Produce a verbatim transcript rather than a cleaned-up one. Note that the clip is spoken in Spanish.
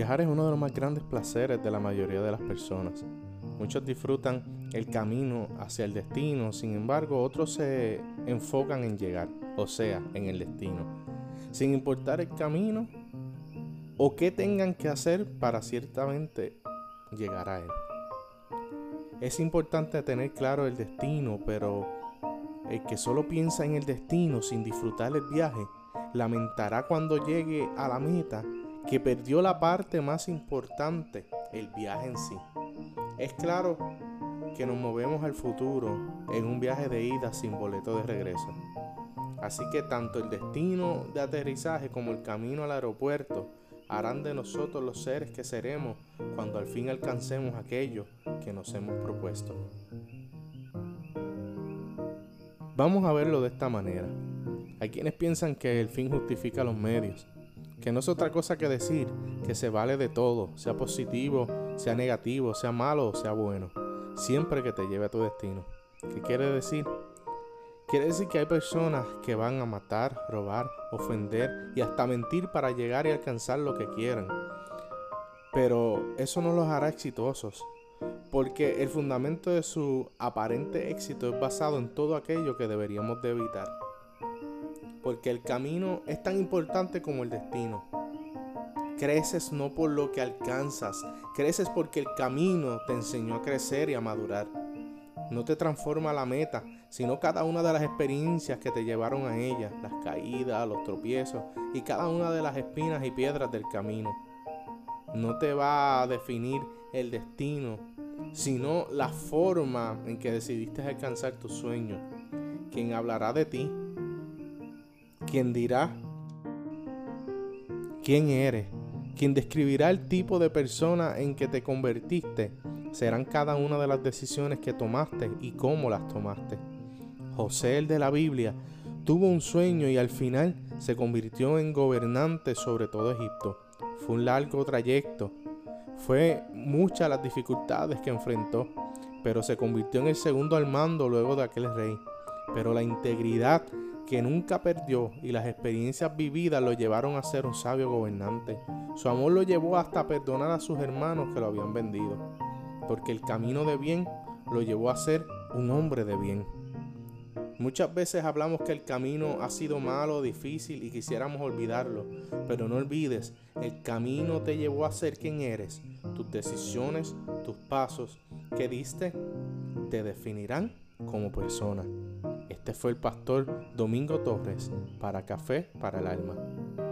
Viajar es uno de los más grandes placeres de la mayoría de las personas. Muchos disfrutan el camino hacia el destino, sin embargo, otros se enfocan en llegar, o sea, en el destino, sin importar el camino o qué tengan que hacer para ciertamente llegar a él. Es importante tener claro el destino, pero el que solo piensa en el destino sin disfrutar el viaje, lamentará cuando llegue a la meta que perdió la parte más importante, el viaje en sí. Es claro que nos movemos al futuro en un viaje de ida sin boleto de regreso. Así que tanto el destino de aterrizaje como el camino al aeropuerto harán de nosotros los seres que seremos cuando al fin alcancemos aquello que nos hemos propuesto. Vamos a verlo de esta manera. Hay quienes piensan que el fin justifica los medios, que no es otra cosa que decir que se vale de todo, sea positivo, sea negativo, sea malo o sea bueno, siempre que te lleve a tu destino. ¿Qué quiere decir? Quiere decir que hay personas que van a matar, robar, ofender y hasta mentir para llegar y alcanzar lo que quieran. Pero eso no los hará exitosos, porque el fundamento de su aparente éxito es basado en todo aquello que deberíamos de evitar. Porque el camino es tan importante como el destino. Creces no por lo que alcanzas, creces porque el camino te enseñó a crecer y a madurar. No te transforma la meta, sino cada una de las experiencias que te llevaron a ella, las caídas, los tropiezos y cada una de las espinas y piedras del camino. No te va a definir el destino, sino la forma en que decidiste alcanzar tus sueños. Quien hablará de ti, quien dirá quién eres, quien describirá el tipo de persona en que te convertiste, serán cada una de las decisiones que tomaste y cómo las tomaste. José, el de la Biblia, tuvo un sueño y al final se convirtió en gobernante sobre todo Egipto. Fue un largo trayecto, fue muchas las dificultades que enfrentó, pero se convirtió en el segundo al mando luego de aquel rey. Pero la integridad que nunca perdió y las experiencias vividas lo llevaron a ser un sabio gobernante. Su amor lo llevó hasta perdonar a sus hermanos que lo habían vendido, porque el camino de bien lo llevó a ser un hombre de bien. Muchas veces hablamos que el camino ha sido malo, difícil y quisiéramos olvidarlo, pero no olvides, el camino te llevó a ser quien eres. Tus decisiones, tus pasos que diste, te definirán como persona. Este fue el pastor Domingo Torres para Café para el Alma.